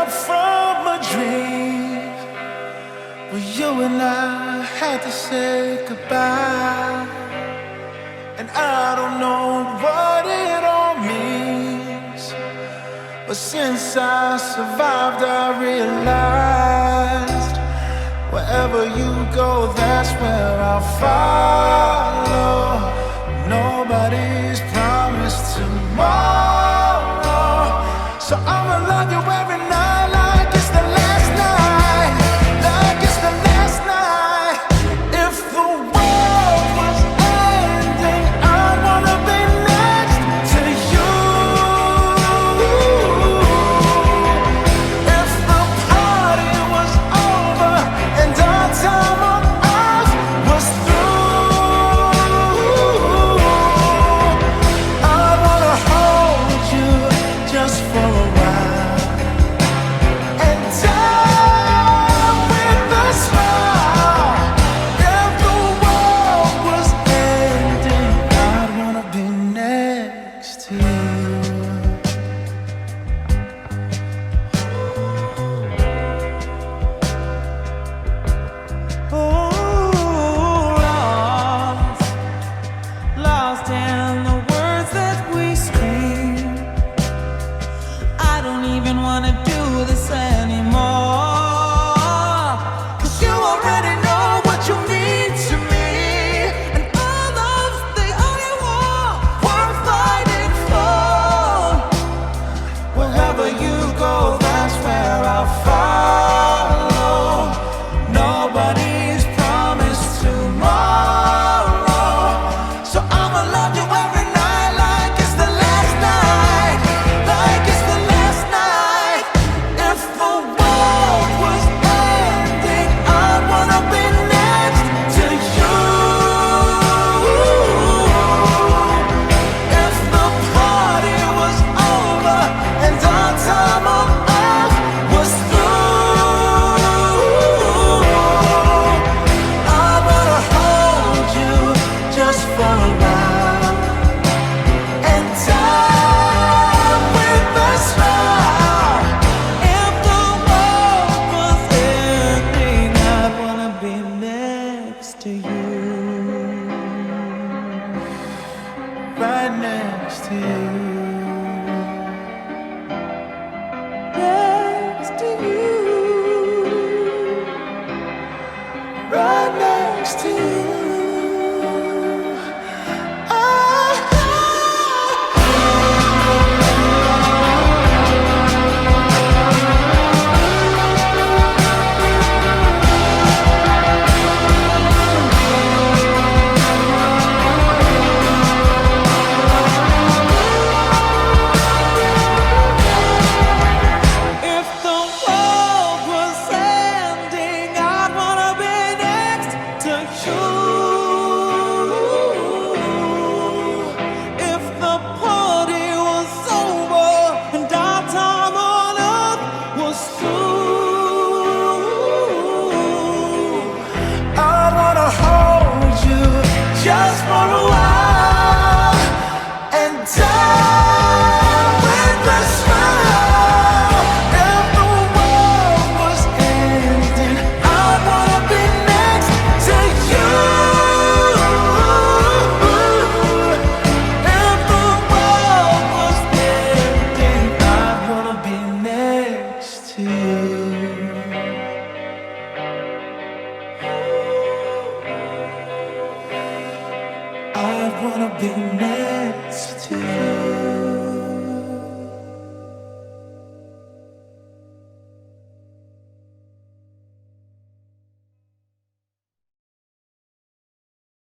up from a dream where you and I had to say goodbye. And I don't know what it all means, but since I survived I realized wherever you go, that's where I'll follow. Nobody's promised tomorrow, so I'ma love you every night like it's the last night, like it's the last night. If the world was ending, I'd wanna be next to you. If the party was over and our time on earth was through, I'd wanna hold you just for a while and die with a smile. If the world was ending, I'd wanna be next to you. Lost in the words that we scream. I don't even wanna do this anymore, 'cause you already know what you mean to me, and all love's the only war worth fighting for. Wherever you go, that's where I'll follow. Nobody's promised tomorrow, so I'ma love you every night like it's the last night, like it's the last night. If the world was ending, I'd wanna be next to you. If the party was over and our time on earth was through, I wanna hold you just for a while and die with a smile. If the world was ending, I'd wanna be next to you. Right next to you. Next to you. Right next to you. If the world was ending, I'd wanna be next to you. If the party was over and our time on earth was through, I wanna hold you just for a while and die with a smile. If the world was ending, I wanna be next to you. If the world was ending, I wanna be next to you. I wanna be next to you.